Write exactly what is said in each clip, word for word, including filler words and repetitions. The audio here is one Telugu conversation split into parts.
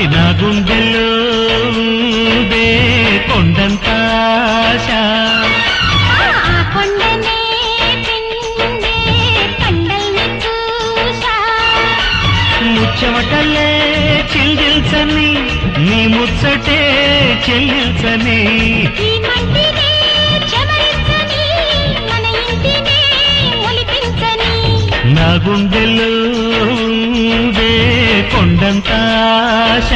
నా గుండెల్లో ఉందే కొండంత ఆశ. ముచ్చమటల్లే చిల్దిల్చని నీ ముచ్చటే చెల్లిల్చని నా గుండెల్లో ఉందే కొండంత ఆశ.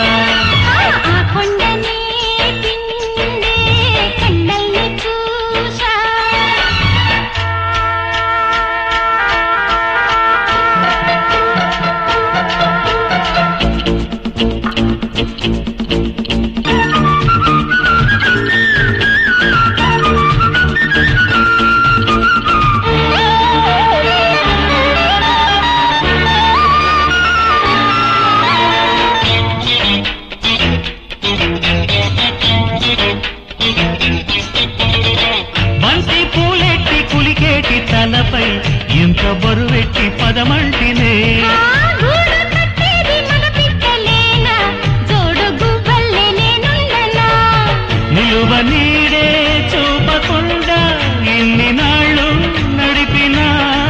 బంతి పూలెట్టి కులికేటి తలపై ఇంత బరువెట్టి పదమంటినే నిలువ నీడే చూపకుండా ఇన్ని నాళ్ళు నడిపినా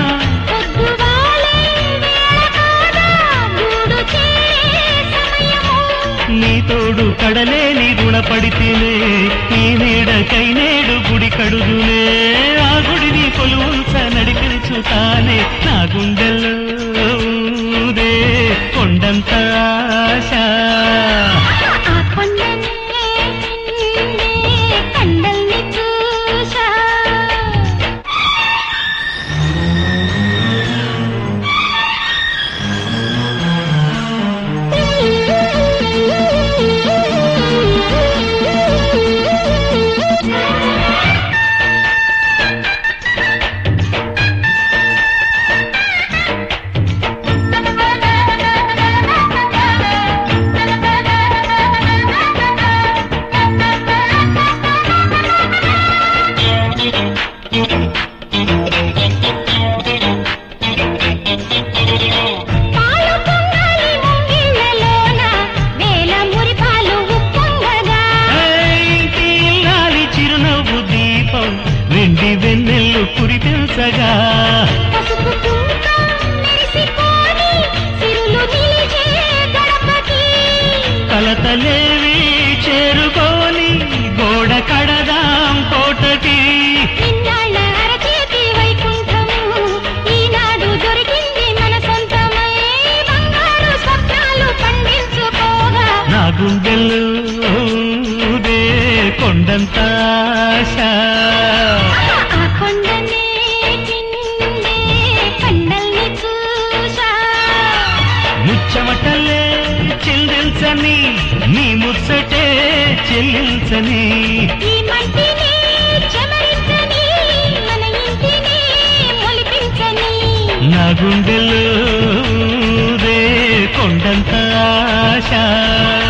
నీ తోడు కడలేని రుణపడితేనే ఈ నీడకై నేడు గుడి కడుగునే ఆ గుడిని కొలువుంచ నడిపించుతానే నా గుండెల్లో ఉందే కొండంత ఆశ. వెండి వెన్నెల్లు కురిపించగా కలతలేవి చేరుకోని గోడ కడదాం కోటకి నా గుండెల్లో ఉందే కొండంత ఆశ. ముచ్చమటల్లే చెల్లించని నీ ముచ్చటే చెల్లించని నా గుండెల్లో కొండంత ఆశ.